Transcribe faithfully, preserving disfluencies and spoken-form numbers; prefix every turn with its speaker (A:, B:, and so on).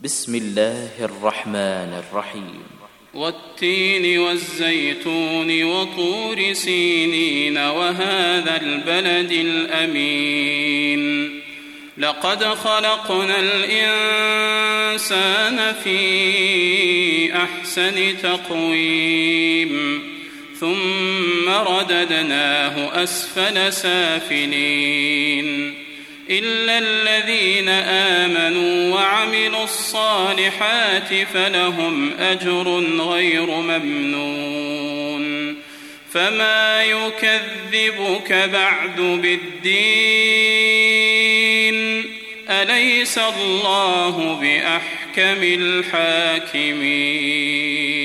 A: بسم الله الرحمن الرحيم
B: والتين والزيتون وطور سينين وهذا البلد الأمين لقد خلقنا الإنسان في أحسن تقويم ثم رددناه أسفل سافلين إلا الذين آمنوا وعملوا الصالحات فلهم أجر غير ممنون فما يكذبك بعد بالدين أليس الله بأحكم الحاكمين.